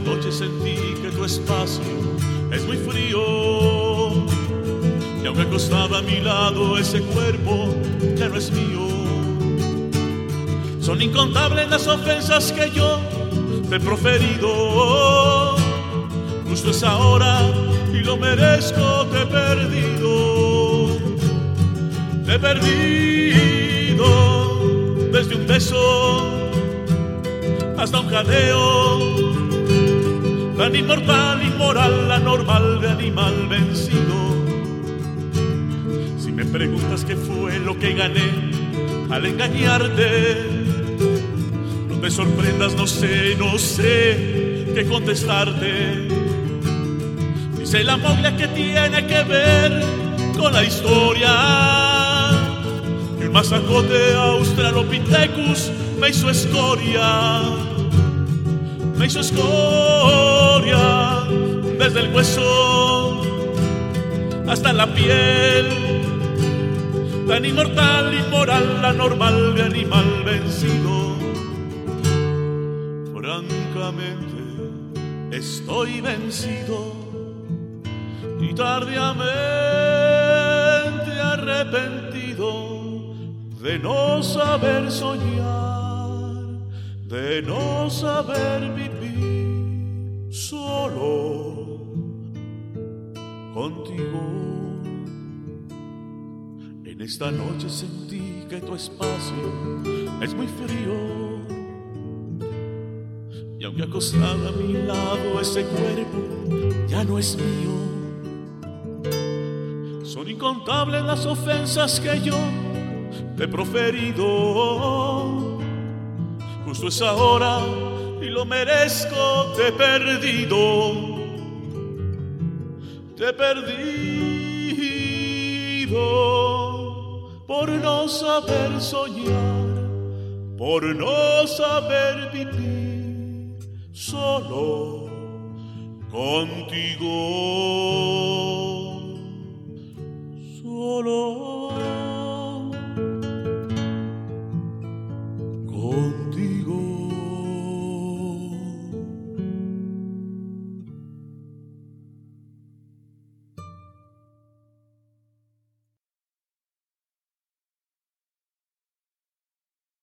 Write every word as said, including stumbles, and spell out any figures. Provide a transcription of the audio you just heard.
noche sentí que tu espacio es muy frío, y aunque acostado a mi lado ese cuerpo ya no es mío. Son incontables las ofensas que yo te he proferido. Justo es ahora y lo merezco, te he perdido. Te he perdido desde un beso hasta un jadeo, tan inmortal, inmoral, anormal, de animal vencido. Si me preguntas qué fue lo que gané al engañarte, no te sorprendas, no sé, no sé qué contestarte. Dice la moglia que tiene que ver con la historia, que un mazacote australopithecus me hizo escoria, me hizo escoria desde el hueso hasta la piel, tan inmortal, inmoral, anormal, de animal vencido. Francamente estoy vencido y tardíamente arrepentido de no saber soñar, de no saber vivir solo contigo. En esta noche sentí que tu espacio es muy frío, y aunque acostada a mi lado ese cuerpo ya no es mío. Son incontables las ofensas que yo te he proferido. Justo es ahora y lo merezco, te he perdido. Te he perdido por no saber soñar, por no saber vivir solo contigo.